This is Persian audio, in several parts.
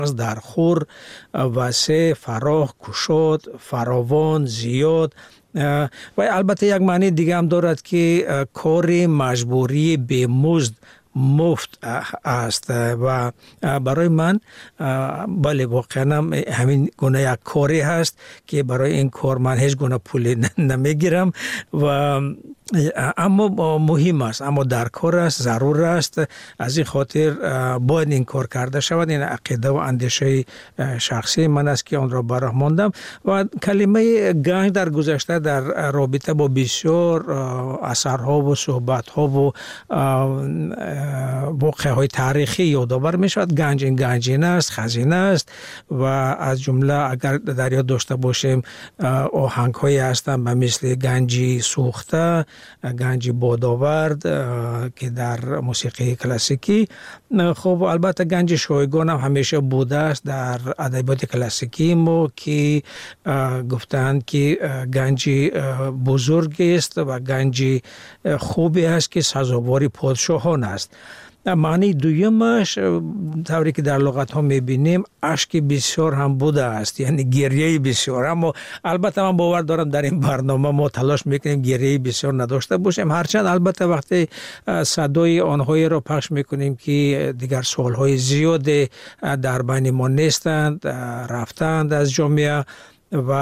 در خور واسع، فراخ، گشاد، فراوان، زیاد و البته یک معنی دیگه هم دارد که کار مجبوری به مزد مفت است و برای من بله واقعا همین گونه یک کاری هست که برای این کار من هیچ گونه پول نمیگیرم و اما مهم است، اما در کار است، ضرور است. از این خاطر باید این کار کرده شود. این عقیده و اندیشه شخصی من است که آن را براه ماندم و کلمه گنج در گذشته در رابطه با بسیار اثرها و صحبتها و واقعه های تاریخی یادآور می شود. گنج این گنجینه است، خزینه است و از جمله اگر در یاد داشته باشیم آهنگ هایی هستند به مثل گنجی سوخته، گنجی بادآورد که در موسیقی کلاسیکی. خب البته گنج شایگان هم همیشه بوده است در ادبیات کلاسیکی ما که گفتند که گنجی بزرگی است و گنجی خوبی است که سزاوار پادشاهان است. معنی دویمش طوری که در لغت ها میبینیم اشک بسیار هم بوده است، یعنی گریه بسیار. اما البته من باور دارم در این برنامه ما تلاش میکنیم گریه بسیار نداشته باشیم، هرچند البته وقتی صدای آنهایی را پخش میکنیم که دیگر سالهای زیاد در بین ما نیستند، رفتند از جامعه و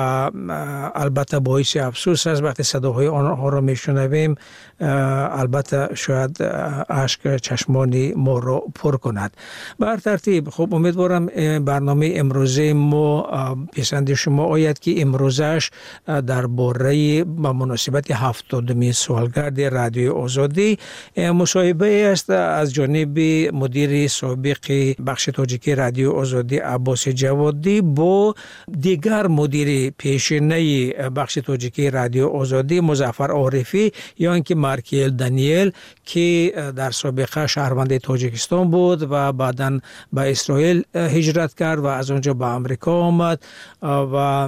البته باعث افسوس است وقتی صداهای آنها را میشنویم. البته شاید اشک چشمان ما را پر کند. به هر ترتیب خب امیدوارم برنامه امروزه ما پسند شما آید که امروزش درباره با مناسبت 70مین سالگرد رادیو آزادی مصاحبه است از جانب مدیر سابق بخش تاجیکی رادیو آزادی عباس جوادی با دیگر مدیر پیشینه بخش تاجیکی رادیو آزادی مظفر عارفی یا اینکه مارکیل دانیل که در سابقه شهروند تاجیکستان بود و بعداً به اسرائیل هجرت کرد و از آنجا به آمریکا آمد و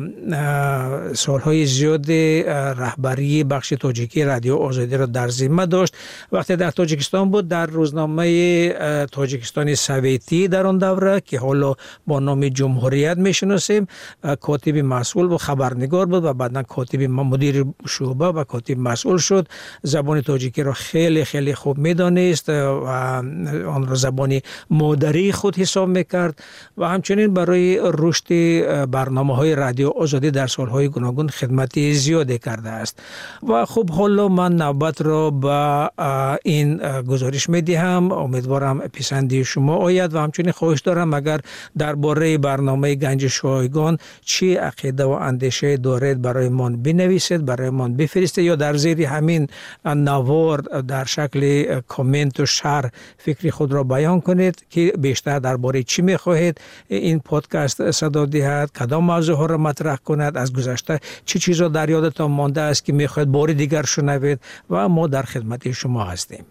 سالهای زیاد رهبری بخش تاجیکی رادیو آزادی را در ذمه داشت. وقتی در تاجیکستان بود در روزنامه تاجیکستان سویتی در آن دوره که حالا با نام جمهوریت میشناسیم کاتب مسئول و خبرنگار بود و بعداً کاتب مدیر شعبه و کاتب مسئول شد. زبان تاجیکی را خیلی خیلی خوب میدانست و آن را زبان مادری خود حساب میکرد و همچنین برای رشد برنامه‌های رادیو آزادی در سالهای گوناگون خدمت زیادی کرده است. و خب حالا من نوبت را به این گزارش میدهم، امیدوارم پسندی شما آید و همچنین خواهش دارم اگر درباره برنامه گنج شایگان چی عقیده و اندیشه دارید برای من بنویسید، برای من بفرستید یا در زیر همین نوار در شکل کامنت و شرح فکر خود را بیان کنید که بیشتر درباره چی میخواهید این پادکست صدا دهد، کدام موضوع ها را مطرح کند، از گذشته چه چیزا در یادتان مانده است که میخواهید بار دیگر شنوید و ما در خدمت شما هستیم.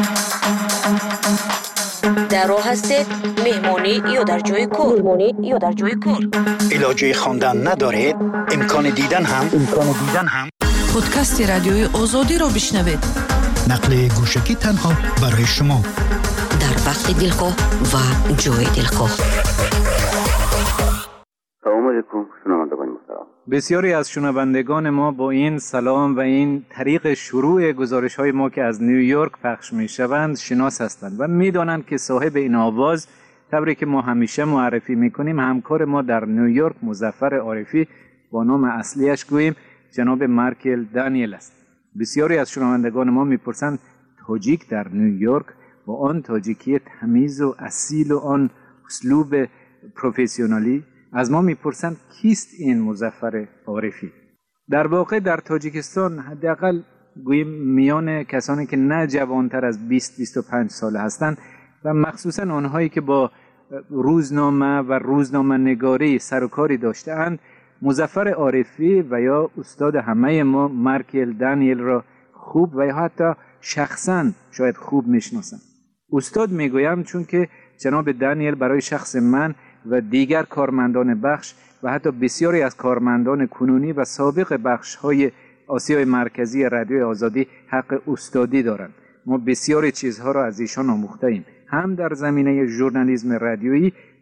در راه هستید مهمونی یا در جای کار علاجه خواندن ندارید امکان دیدن هم پادکست رادیوی آزادی را بشنوید. نقل گوشکی تنها برای شما در وقت دلخواه و جای دلخواه. سلام علیکم شنوندگان محترم. بسیاری از شنوندگان ما با این سلام و این طریق شروع گزارش‌های ما که از نیویورک پخش می‌شوند شناس هستند و می‌دانند که صاحب این آواز طوری که ما همیشه معرفی می‌کنیم همکار ما در نیویورک مظفر عارفی با نام اصلیش گوییم جناب مارکیل دانیل است. بسیاری از شنوندگان ما می‌پرسند تاجیک در نیویورک با آن تاجیکی تمیز و اصیل و آن اسلوب پروفسیونالی از ما میپرسند کیست این مظفر عارفی؟ در واقع در تاجیکستان حداقل گوییم میان کسانی که نه جوانتر از 20-25 ساله هستند و مخصوصا آنهایی که با روزنامه و روزنامه نگاری سر و کاری داشته‌اند مظفر عارفی و یا استاد همه ما مارکیل دانیل را خوب و یا حتی شخصا شاید خوب میشناسند. استاد میگویم چون که جناب دانیل برای شخص من و دیگر کارمندان بخش و حتی بسیاری از کارمندان کنونی و سابق بخش‌های آسیای مرکزی رادیو آزادی حق استادی دارند. ما بسیاری چیزها را از ایشان آموخته‌ایم، هم در زمینه ژورنالیسم رادیویی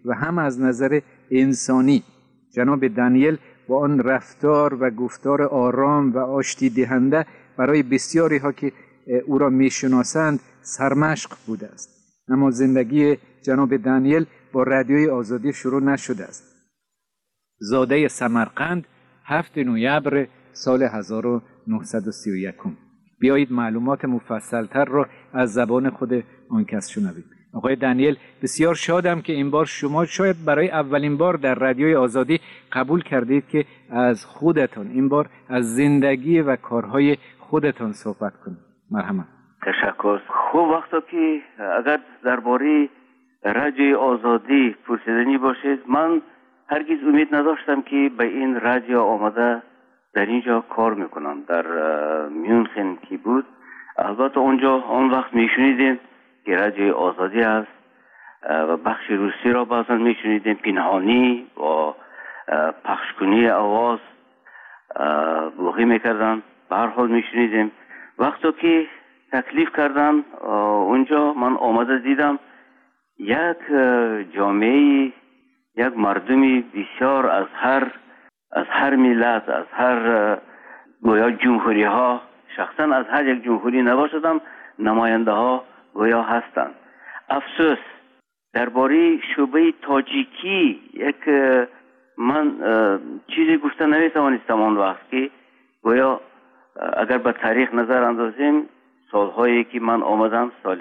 و هم از نظر انسانی. جناب دانیل با آن رفتار و گفتار آرام و آشتی دهنده برای بسیاری ها که او را میشناسند سرمشق بوده است. اما زندگی جناب دانیل با رادیوی آزادی شروع نشده است. زاده سمرقند 7 نوامبر سال 1931. بیایید معلومات مفصلتر را از زبان خود آن کس شنویم. آقای دانیل، بسیار شادم که این بار شما شاید برای اولین بار در رادیوی آزادی قبول کردید که از خودتان این بار از زندگی و کارهای خودتان صحبت کنید. مرحبا. تشکر. خوب وقتا که اگر درباره رادیوی آزادی پرسیدنی باشید، من هرگز امید نداشتم که به این رادیو آمده در اینجا کار میکنم. در میونخن که بود، البته اونجا آن وقت میشنیدیم که رادیوی آزادی است و بخش روسی را بعضا میشنیدیم پنهانی و پخشکنی آواز بلوغی میکردن. به هر حال میشنیدیم. وقتی که تکلیف کردن اونجا، من آمده دیدم یک جامعه، یک مردمی بسیار از هر ملت، از هر گویا جمهوری ها، شخصا از هر یک جمهوری نباشدم، نماینده ها گویا هستند. افسوس درباره شعبه تاجیکی یک من چیزی گفته نمیتوانستم آن وقت که گویا اگر به تاریخ نظر اندازیم، سالهایی که من آمدم، سال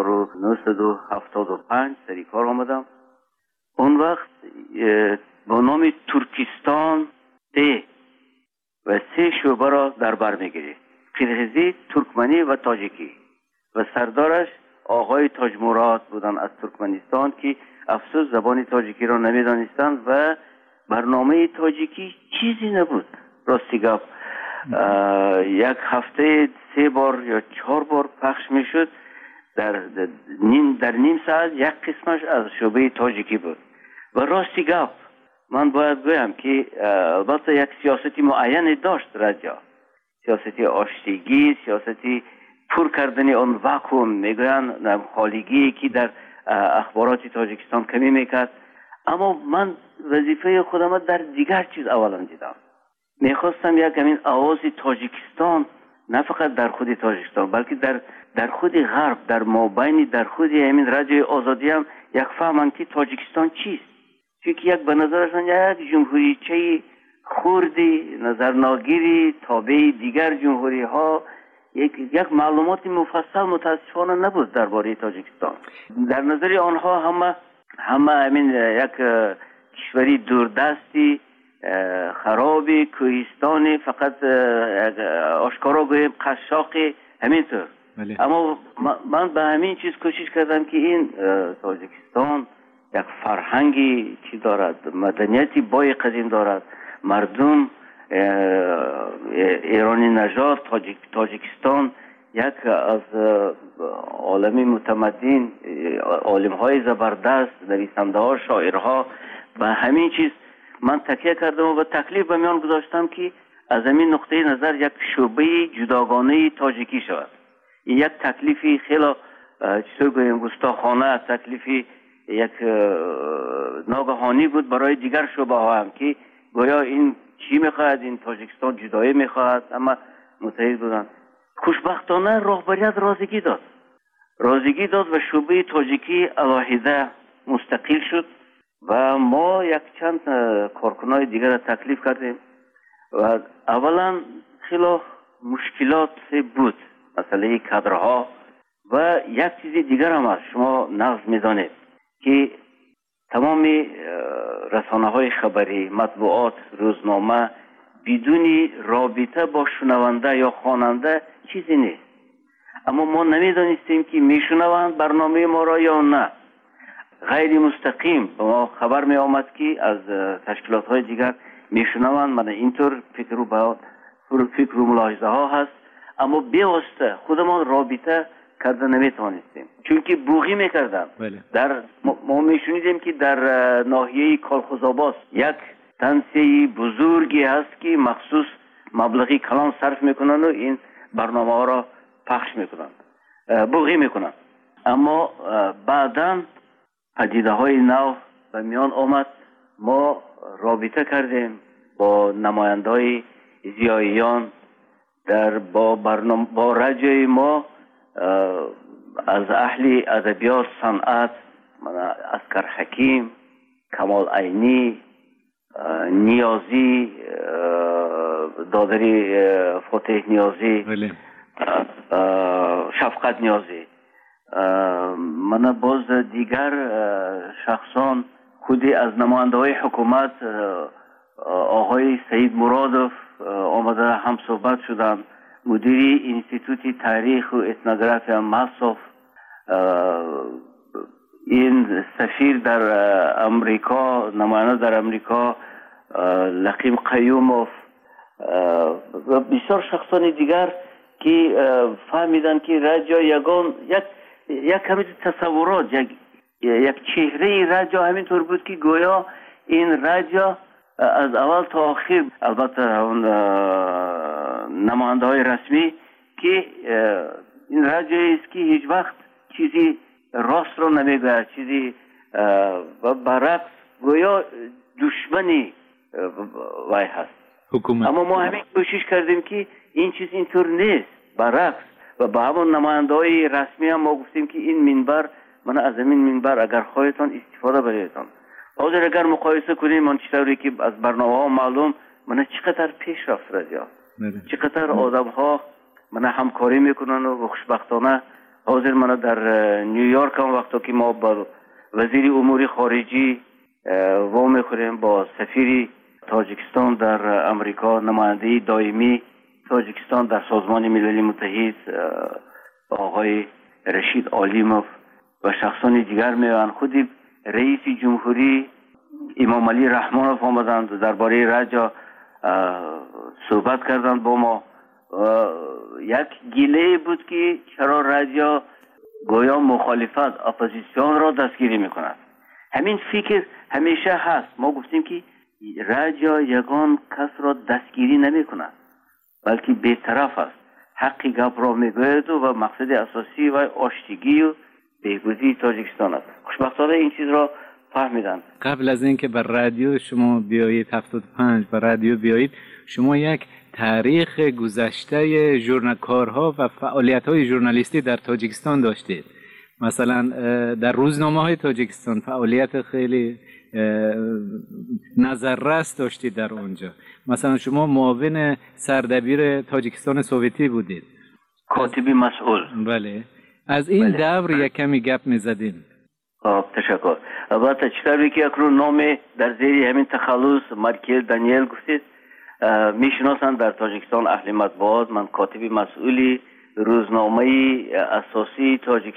1975 سری کار آمدم، اون وقت با نام ترکستان و 3 شعبه را در بر میگیرید: قرغیزی، ترکمنی و تاجیکی، و سردارش آقای تاج مراد بودن از ترکمنستان که افسوس زبان تاجیکی را نمیدانستند و برنامه تاجیکی چیزی نبود. راستی گفت یک هفته 3 بار یا 4 بار پخش میشد. در نیم ساعت یک قسمش از شعبه تاجیکی بود. و راستی گفت من باید بگویم که البته یک سیاستی معینی داشت رادیو، سیاستی آشتیگی، سیاستی پر کردن آن واکوم، میگویند خالیگی که در اخبارات تاجیکستان کمی میکرد. اما من وظیفه خودم در دیگر چیز اولا دیدم. میخواستم یک همین آواز تاجیکستان نه فقط در خود تاجیکستان بلکه در خود غرب، در مابین در خود همین رادیوی آزادی هم یک فهمن که تاجیکستان چیست. چون یک به نظرشان یک جمهوریچه خوردی، نظرناگیری، تابع دیگر جمهوری ها، یک معلومات مفصل متاسفانه نبود درباره تاجیکستان. در نظر آنها همه همین یک کشوری دوردستی، خرابی، کوهستانی، فقط آشکارا گویم قشاقی، همینطور. اما من به همین چیز کوشش کردم که این تاجیکستان یک فرهنگی چی دارد، مدنیتی بای قدیم دارد، مردم ایرانی نژاد، تاجیکستان یک از عالمی متمدن، عالم های زبردست، نویسنده ها، شاعرها. به همین چیز من تکیه کردم و تکلیف به میان گذاشتم که از همین نقطه نظر یک شعبه جداگانه تاجیکی شود. این یک تکلیفی خیلی چطور گویم گستاخانه، تکلیفی یک ناگهانی بود برای دیگر شعبه ها هم که گویا این چی میخواهد، این تاجیکستان جدایی میخواهد، اما متحد بودن. خوشبختانه رهبریت رازیگی داد و شعبه تاجیکی علاهیده مستقل شد و ما یک چند کارکنای دیگر را تکلیف کردیم و اولا خیلی مشکلات بود، مسئله کادرها و یک چیز دیگر هم هست. شما نقض میدانید که تمام رسانه های خبری، مطبوعات، روزنامه بدون رابطه با شنونده یا خواننده چیزی نیست. اما ما نمیدانستیم که میشنوند برنامه ما را یا نه. غیر مستقیم به ما خبر می آمد که از تشکیلات های دیگر میشنوند. من اینطور فکر و ملاحظه ها هست، اما بیواسطه خودمان رابطه کرده نمیتوانستیم، چون که بوغی میکردن. ما میشنیدیم که در ناحیه کالخوزآباد یک تنسیه بزرگی هست که مخصوص مبلغی کلان صرف میکنن و این برنامه ها را پخش میکنن، بوغی میکنن. اما بعداً پدیده های نو به میان آمد، ما رابطه کردیم با نمایندهای زیاییان در با رجای ما از اهل ادبیات صنعت، اسکر حکیم، کمال عینی، نیازی، دادری فتح نیازی، شفقت نیازی، من باز دیگر شخصان خودی از نماینده های حکومت آقای سید مرادوف آمده هم صحبت شدن، مدیری انستیتوت تاریخ و اتنوگرافی مصرف، این سفیر در امریکا، نماینده در امریکا لقیم قیوموف و بسیار شخصان دیگر که فهمیدن که رجا یک کمی تصورات، یک چهره رجا همینطور بود که گویا این رجا از اول تا آخر، البته اون نماینده های رسمی، که این رجایی است که هیچ وقت چیزی راست رو نمیگه، چیزی برعکس گویا دشمنی وای هست حکومت. اما ما همین کوشش کردیم که این چیز اینطور نیست، برعکس، و با همون نماینده های رسمی هم ما گفتیم که این منبر، من از این منبر اگر خواهیتان استفاده بریدتان. حاضر اگر مقایسه کنیم من چطوری که از برنامه ها معلوم من چقدر پیش رفت رجا، چقدر آدم ها من همکاری میکنن و خوشبختانه حاضر من در نیویورک هم وقتا که ما با وزیر امور خارجی و میخوریم، با سفیر تاجیکستان در امریکا، نماینده دائمی تاجیکستان در سازمان ملل متحد آقای رشید عالیموف و شخصان دیگر میان، خودی رئیس جمهوری امام علی رحمانوف آمدند درباره رجا صحبت کردند با ما. یک گیله بود که چرا رجا گویا مخالفت، اپوزیسیون را دستگیری میکند. همین فکر همیشه هست. ما گفتیم که رجا یگان کس را دستگیری نمیکند، بلکه بی‌طرف است، حقی گپ را میگوید و مقصد اساسی و آشتگی و بهبودی تاجیکستان است. خوشبختانه این چیز را فهمیدن. قبل از اینکه بر رادیو شما بیایید 75 بر رادیو بیایید، شما یک تاریخ گذشته ژورنالکارها و فعالیت‌های ژورنالیستی در تاجیکستان داشتید. مثلا در روزنامه‌های تاجیکستان فعالیت خیلی نظررس داشتید در اونجا. مثلا شما معاون سردبیر تاجیکستان سوویتی بودید، کاتبی مسئول. بله، از این دور یک کمی گپ می‌زدیم. تشکر. البته چطوری که اکنون نام در زیر همین تخلص مارکل دانیل گفتید میشناسند در تاجیکستان اهل مطبوعات. من کاتبی مسئولی روزنامه اساسی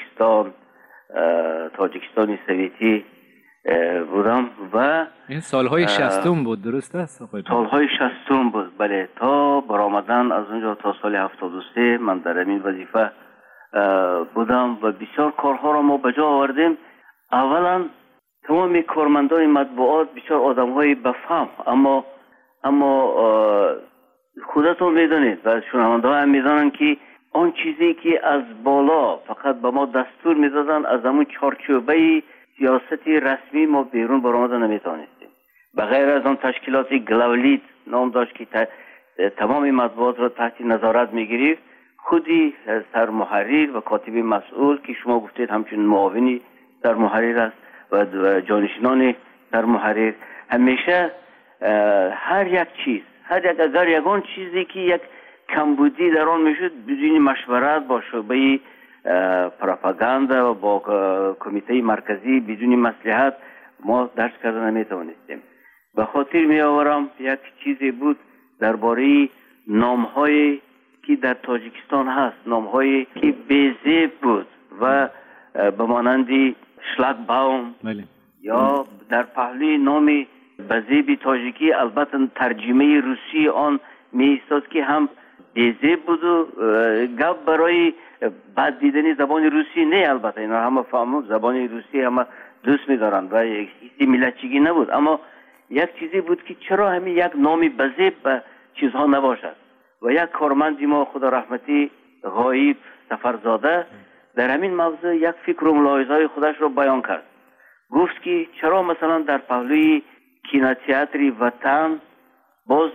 تاجیکستان سوویتی بودم و این سالهای 60 بود، درست است؟ سالهای 60 بود، بله، تا برآمدن از اونجا تا سال 73 من در این وظیفه بودم و بسیار کارها را ما بجا آوردیم. اولا تمام کارمندان مطبوعات بسیار آدم‌های بفهم، اما خودتون میدونید و شنونده ها هم میدونن که آن چیزی که از بالا فقط به ما دستور میدادن، از همون چارچوبه سیاستی رسمی ما بیرون برآمده نمیتونستیم. بغیر از آن تشکیلات گلاولیت نام داشت که تمام مطبوعات را تحت نظارت میگیرید، خودی سرمحرر و کاتب مسئول که شما گفتید همچون معاونی سرمحرر است و جانشینان سرمحرر همیشه هر یک چیز، اگر یگان چیزی که یک کمبودی در آن میشد بدون مشورت با شعبه پروپاگاندا و با کمیته مرکزی بدون مصلحت ما درس کردن نمیتوانستیم. به خاطر می آورم یک چیزی بود درباره نام‌هایی که در تاجیکستان هست، نام‌هایی که بی‌زیب بود و به مانند شلاک باوم یا در پهلوی نام بزیبی تاجیکی، البته ترجمه روسی آن می ایستاد که هم بی‌زیب بود و گپ برای بد دیدنی زبان روسی نه. البته اینا همه فهمون زبان روسی همه دوست می دارن و هیچ ملتچگی نبود، اما یک چیزی بود که چرا همین یک نام بزیب به چیزها نباشد. و یک کارمندی ما خدا رحمتی غایب سفرزاده در همین موضوع یک فکر و ملاحظه‌های خودش رو بیان کرد گفت که چرا مثلا در پهلوی کینوتئاتر وطن باز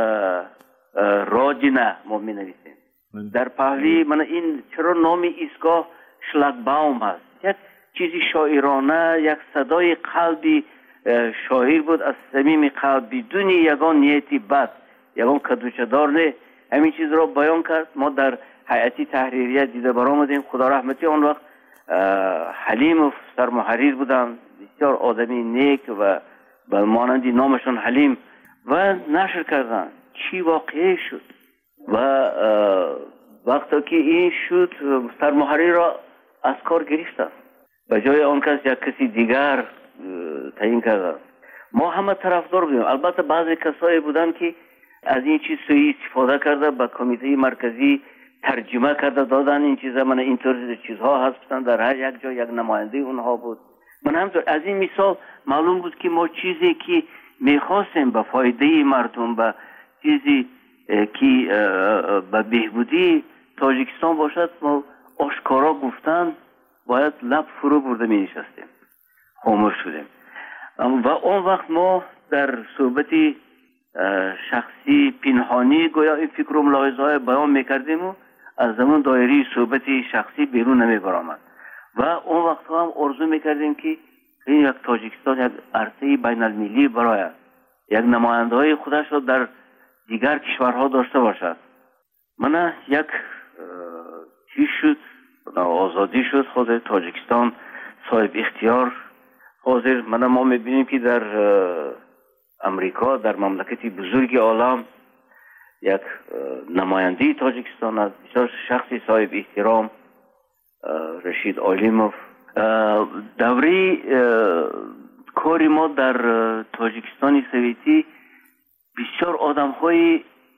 راجنه ما می نویسیم. در پهلوی من این چرا نام ایستگاه شلاگباوم هست، یک چیزی شاعرانه، یک صدای قلبی شاعر بود از صمیم قلب، بدون یگان نیتی بد، یگان کدوچه‌دار نه، همین چیز را بیان کرد. ما در هیئت تحریریه دیده برآمدیم. خدا رحمتی آن وقت حلیم سرمحریر بودن، بسیار آدمی نیک و به مانندی نامشون حلیم، و نشر کردن. چی واقعی شد و وقتی که این شد سرمحریر را از کار گرفتن، به جای آن کس یک کسی دیگر تعیین کردن. ما همه طرفدار بودیم. البته بعضی کسایی بودن که از این چیز سوء استفاده کرده، به کمیته مرکزی ترجمه کرده دادن این چیزا. من اینطور چیزها هستن، در هر یک جا یک نماینده اونها بود. من همطور از این مثال معلوم بود که ما چیزی که میخواستیم به فایده مردم، به چیزی که به بهبودی تاجیکستان باشد، ما آشکارا گفتن باید لب فرو برده می نشستیم، خاموش شدیم. و اون وقت ما در صحبت شخصی پنهانی گویا این فکر و ملاحظه‌های بیان میکردیم و از زمان دایره صحبت شخصی بیرون نمیبرآمد. و اون وقت هم آرزو میکردیم که این یک تاجیکستان یک عرصه بین المللی برای یک نماینده های خودش را در دیگر کشورها داشته باشد. من یک چیز شد، آزادی شد، خود تاجیکستان صاحب اختیار حاضر. ما میبینیم که در امریکا، در مملکتی بزرگ عالم، یک نماینده تاجیکستان از بسیار شخصی صاحب احترام، رشید عالیموف. دوره کاری ما در تاجیکستان سویتی بسیار آدم های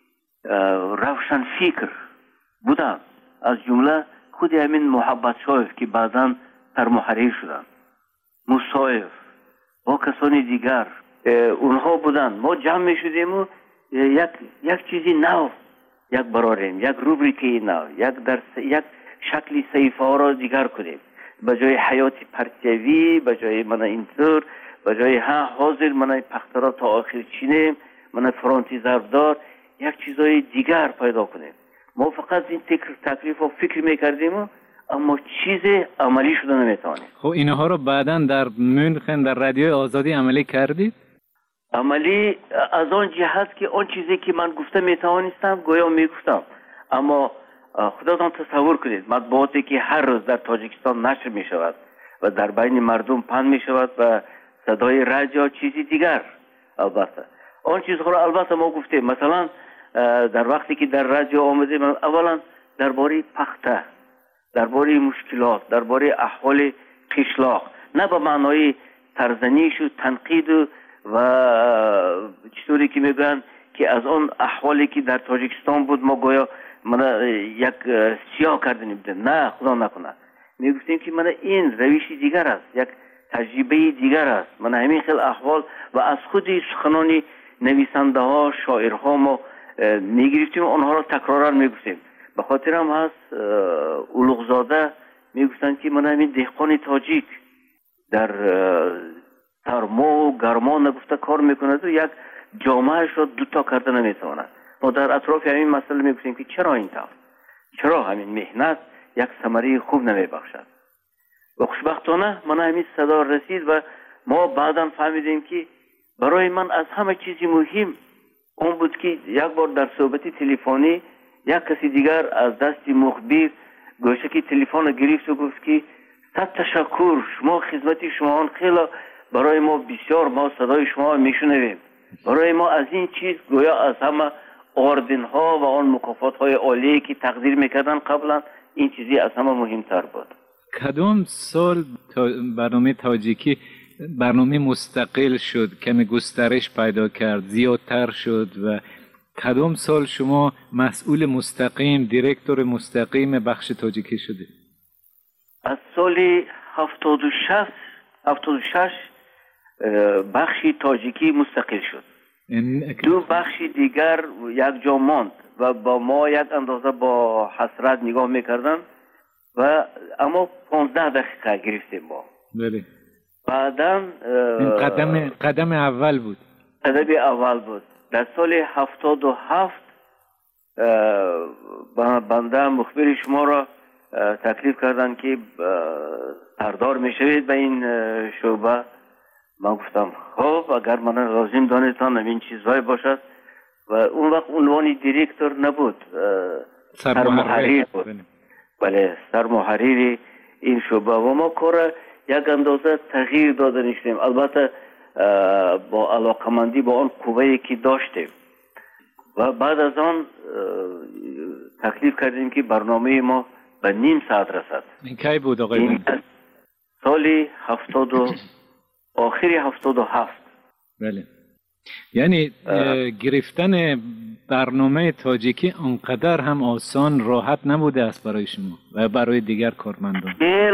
روشن فکر بودن، از جمله خود همین محبت شایف که بعداً سرمحریر شدن، مصایف با کسانی دیگر اونها بودن. ما جمع می شدیم و یک چیزی نو یک براریم، یک روبریکی نو، یک شکلی صحیفه ها را دیگر کنیم. به جای حیات پرتیوی، به جای من اینطور، به جای حاضر من پخترا تا آخر چینیم، من فرانتی ضربدار، یک چیزای دیگر پیدا کنیم. ما فقط این تکلیف و فکر میکردیم، اما چیز عملی شده نمیتوانیم. خب اینها رو بعداً در مونخن در رادیوی آزادی عملی کردید؟ عملی از آن جهت که آن چیزی که من گفته میتوانستم گویا میگفتم، اما خودتان تصور کنید مطبوعاتی که هر روز در تاجیکستان نشر میشود و در بین مردم پخش میشود و صدای رادیو چیزی دیگر. البته آن چیزها را البته ما گفتیم. مثلا در وقتی که در رادیو آمدیم، اولا درباره پخته، درباره مشکلات، درباره احوال قشلاق، نه به معنای سرزنش و تنقید و چطوری که میگن که از اون احوالی که در تاجیکستان بود ما گویا من یک سیاه کردنی بودیم. نه، خدا نکنه. میگفتیم که من این روشی دیگر است، یک تجربه دیگر است. من همین خیلی احوال و از خود سخنان نویسنده ها، شاعرها ما میگرفتیم و آنها را تکرارا میگفتیم. به خاطر هم هست اولوغزاده میگفتن که من همین دهقان تاجیک در سرما و گرما نگفته کار میکند و یک جامعهش را دوتا کرده نمیتواند. ما در اطراف همین مسئله میگفتیم که چرا این طور، چرا همین مهنت یک ثمره خوب نمیبخشد. و خوشبختانه من همین صدا رسید و ما بعدا فهمیدیم که برای من از همه چیزی مهم اون بود که یک بار در صحبت تلفنی یک کسی دیگر از دست مخبر گوشه که تلفن گرفت و گفت که صد تشکر، شما خدمت شما خیلی برای ما بسیار، ما صدای شما میشنویم. برای ما از این چیز گویا از همه آردن ها و آن مکافات های عالی که تقدیر میکردن قبلا، این چیزی از همه مهمتر بود. کدام سال برنامه تاجیکی برنامه مستقل شد، کمی گسترش پیدا کرد، زیادتر شد و کدام سال شما مسئول مستقیم، دیرکتور مستقیم بخش تاجیکی شده؟ از سال 76 بخشی تاجیکی مستقل شد. دو بخش دیگر یک جا ماند و با ما یک اندازه با حسرت نگاه میکردن و اما 15 دقیقه گرفتیم ما. بله. بعداً قدم اول بود. قدم اول بود. در سال 77 بنده مخبر شما را تکلیف کردن که سردار میشوید به این شعبه. من گفتم خب اگر من لازم دانستان این چیزهای باشد. و اون وقت عنوان دیرکتور نبود، سرمحریر بود. بله، سرمحریر این شعبه. و ما کار یک اندازه تغییر داده شدیم، البته با علاقمندی با آن قوه‌ای که داشتیم. و بعد از آن تکلیف کردیم که برنامه ما به نیم ساعت رسد. این کی بود آقای؟ سال آخری 77. بله. یعنی گرفتن برنامه تاجیکی اونقدر هم آسان راحت نبوده است برای شما و برای دیگر کارمندان.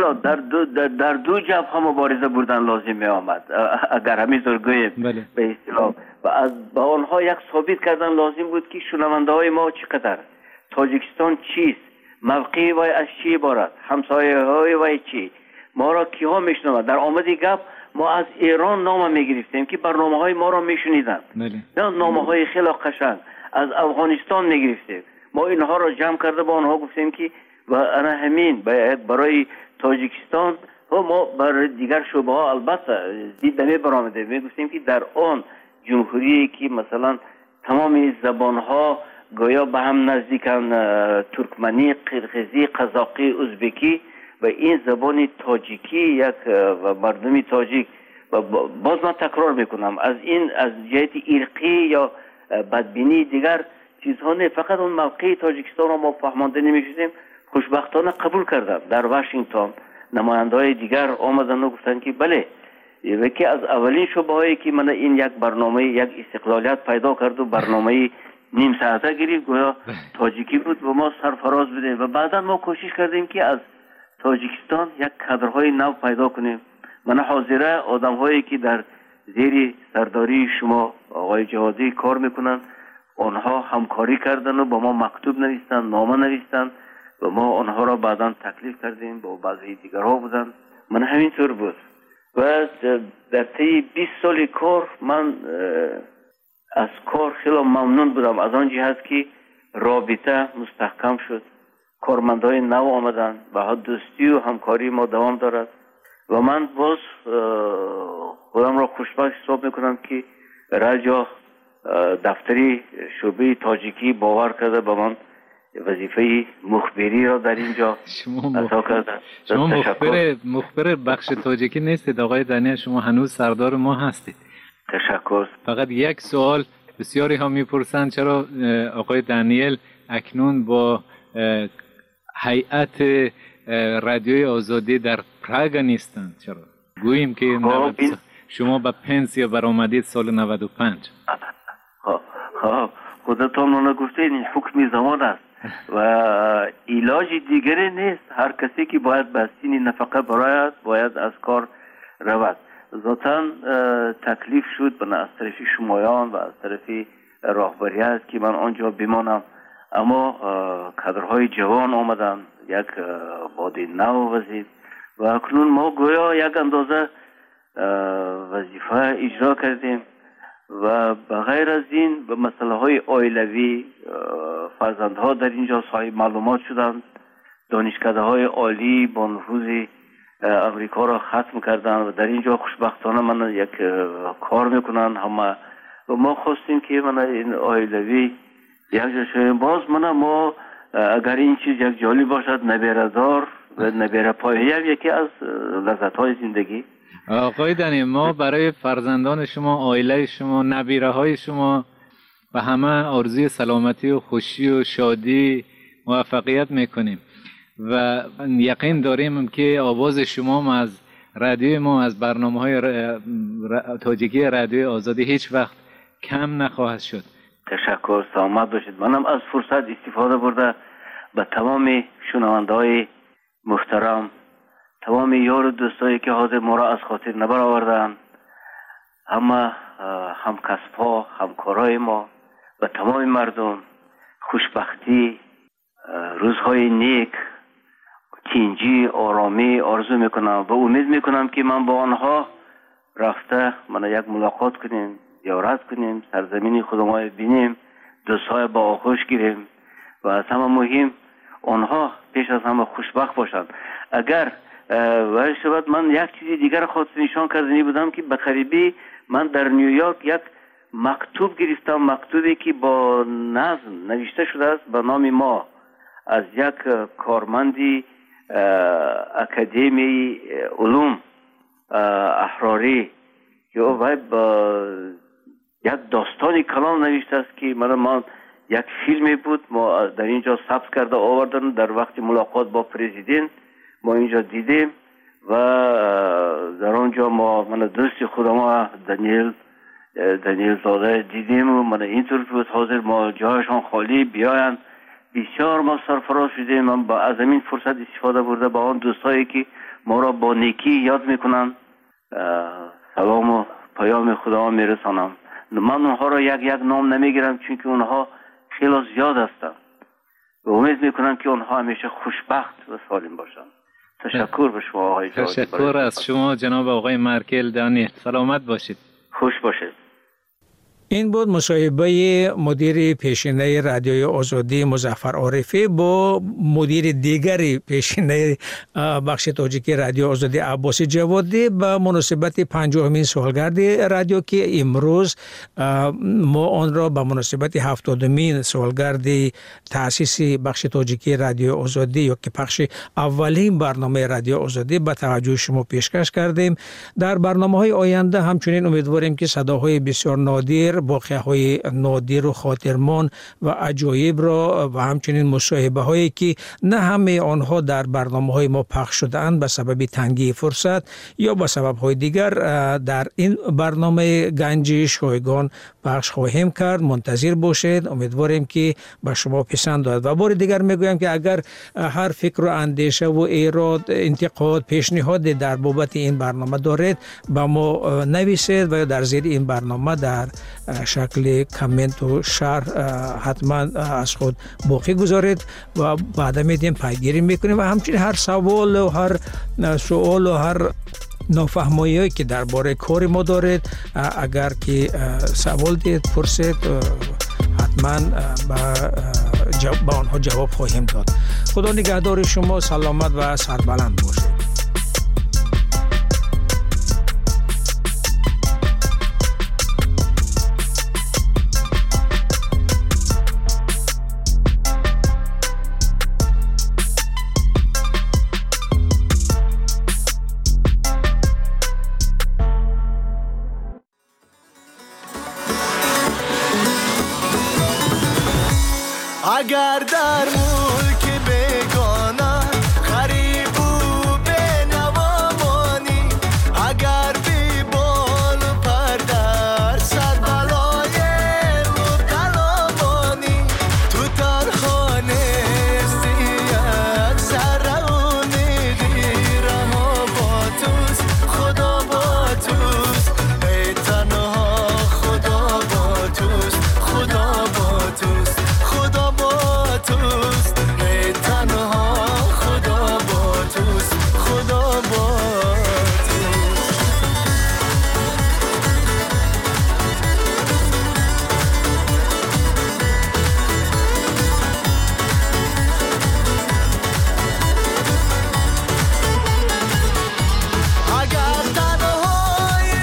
در دو جبهه مبارزه بردن لازم می آمد، اگر همینطور گوییم. بله. به اصطلاح و با آنها یک ثابت کردن لازم بود که شنونده های ما چقدر، تاجیکستان چیست، موقعی وای از چی عبارت، همسایه های وای چی، ما را کیها میشنوند. در آمد گپ ما از ایران نام میگرفتیم که برنامه های ما را میشنیدن. بله. نامه های خیلی قشنگ از افغانستان میگرفتیم. ما اینها را جمع کرده با آنها گفتیم که و انا همین باید برای تاجیکستان و ما برای دیگر شعبه ها البته دیدنی برآمده میگفتیم که در آن جمهوری که مثلا تمام زبان ها گویا به هم نزدیکن، ترکمنی، قرقیزی، قزاقی، ازبکی و این زبان تاجیکی یک و مردمی تاجیک. و باز من تکرار میکنم از جهت ارقی یا بدبینی دیگر چیزها نه، فقط اون موقع تاجیکستان رو ما فهمانده نمیشدیم. خوشبختانه قبول کردم. در واشنگتن نماینده های دیگر آمدن و گفتن که بله، یکی از اولین شعبه هایی که من این یک برنامه یک استقلالیت پیدا کرد و برنامه نیم ساعته گرفت گویا تاجیکی بود و ما سرفراز بدیم. و بعدا ما کوشش کردیم که از تاجیکستان یک کادرهای نو پیدا کنیم. من حاضره آدم هایی که در زیر سرداری شما آقای جهادی کار میکنن، آنها همکاری کردن و با ما مکتوب نوشتن، نامه نوشتن و ما آنها را بعدا تکلیف کردیم. با بعضی دیگرها بودن، من همینطور بود. و در طی 20 سال کار من از کار خیلی ممنون بودم، از آن جهت که رابطه مستحکم شد، کارمندای نو آمدن و دوستی و همکاری ما دوام دارد. و من باز خودم را خوشبخت حساب میکنم که راجا دفتری شعبه تاجیکی باور کرده به من وظیفه مخبری را در اینجا عطا کرده. شما مخبر بخش تاجیکی نیستید آقای دانیل، شما هنوز سردار ما هستید. تشکر. فقط یک سوال بسیاری ها میپرسند چرا آقای دانیل اکنون با هیئت رادیوی آزادی در پراگ نیستند؟ چرا گوییم که شما به پنسیا برآمدید سال 95. خودتان منو گفته این حکم زمان است و علاج دیگری نیست. هر کسی که باید به سین نفقه برآید باید از کار رود. ذاتاً تکلیف شد به از طرف شمایان و از طرف راهبریت که من آنجا بمانم، اما کادرهای جوان آمدن، یک باد نو وزید و اکنون ما گویا یک اندازه وظیفه اجرا کردیم. و بغیر از این به مسئله های عائلوی فرزندها در اینجا صاحب معلومات شدند، دانشکده های عالی با نفوذ امریکا را ختم کردن و در اینجا خوشبختانه من یک کار میکنن همه. و ما خواستیم که من این عائلوی یک جا شویم. باز ما اگر این چیز یک جالب باشد، نبیردار و نبیره پایه یکی از لذت های زندگی. آقای دنی، ما برای فرزندان شما، عائله شما، نبیره های شما و همه آرزوی سلامتی و خوشی و شادی موفقیت میکنیم و یقین داریم که آواز شما از رادیوی ما، از برنامه‌های تاجیکی رادیوی آزادی هیچ وقت کم نخواهد شد. تشکر، سلامت باشید. منم از فرصت استفاده برده به تمام شنونده‌های محترم، تمام یار و دوستایی که حاضر ما را از خاطر نبرآوردند، همه همکسب‌ها، همکارای ما و تمام مردم خوشبختی، روزهای نیک، تینجی، آرامی آرزو میکنم و امید میکنم که من با آنها رفته من یک ملاقات کنیم، زیارت کنیم، سرزمین خودمان بینیم، دوستای با آغوش گیریم و از همه مهم آنها پیش از همه خوشبخت باشند. اگر ولی شود من یک چیزی دیگر خواست نشان کردنی بودم که به قریبی من در نیویورک یک مکتوب گرفتم، مکتوبی که با نظم نوشته شده است به نام ما از یک کارمندی اکادمی علوم احراری که او با یک داستانی کلام نوشته است که من یک فیلمی بود ما در اینجا ثبت کرده آوردن. در وقت ملاقات با پرزیدنت ما اینجا دیدیم و در آنجا من دوست خودم دانیل زاده دیدیم و من اینطور بود حاضر ما جایشان خالی بیاین. بسیار ما سرفراز شدیم. من از این فرصت استفاده برده با آن دوستایی که ما را با نیکی یاد میکنن سلام و پیام خدا میرسانم. من اونها را یک نام نمیگیرم چون که اونها خیلی زیاد هستند و امید میکنم که اونها همیشه خوشبخت و سالم باشند. تشکر به شما آقای جاوید. تشکر از شما جناب آقای مارکل دانیل. سلامت باشید. خوش باشید. این بود مصاحبه مدیر پیشینه رادیوی آزادی مظفر عارفی با مدیر دیگری پیشینه بخش تاجیکی رادیو آزادی عباس جوادی به مناسبت 50مین سالگرد رادیو که امروز ما آن را به مناسبت 70مین سالگرد تأسیس بخش تاجیکی رادیو آزادی یا که پخش اولین برنامه رادیو آزادی به توجه شما پیشکش کردیم. در برنامه‌های آینده همچنین امیدواریم که صداهای بسیار نادر، واقعه‌های نادر و خاطرمان و عجایب را و همچنین مصاحبه هایی که نه همه آنها در برنامه‌های ما پخش شده‌اند به سبب تنگی فرصت یا به سبب‌های دیگر در این برنامه گنج شایگان پخش خواهیم کرد. منتظر باشید. امیدواریم که به شما پسند آید. و بار دیگر میگویم که اگر هر فکر و اندیشه و ایراد، انتقاد، پیشنهاد در بابت این برنامه دارید به ما نویسید و در زیر این برنامه در شکل کامنت و شرح حتما از خود باقی گذارید و بعدا میدیم پیگیری میکنیم و همچنین هر سوال و هر سوال و هر نافهمایی که درباره کار ما دارید اگر که سوال دید پرسید حتما به آنها جواب خواهیم داد. خدا نگهدار شما. سلامت و سربلند باشید. اگر در ملک بگانا غریب و بنوا مانی، اگر بی بال و پر در سر بلای مبتلا مانی، تو در خانه استی یک سر امیدی رها با توست، خدا با توست، ای تنها خدا با توست، خدا با توست، خدا با توست، ای تنها خدا با توست، خدا با توست. اگر تنهایی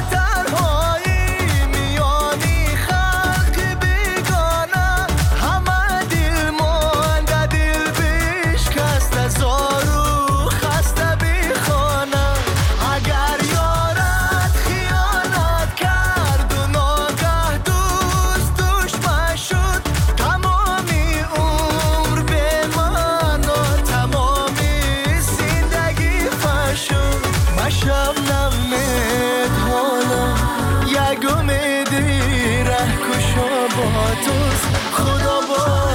میانی خلق بیگانه، همه دل مانده دل بشکسته زارو خسته بی خانه. اگر یارت خیانت کرد و ناگه دوست دشمن شد، تمامی عمر به من و تمامی زندگی فشد. مشب نمید حالا یک امیدی ره کشا با توست، خدا با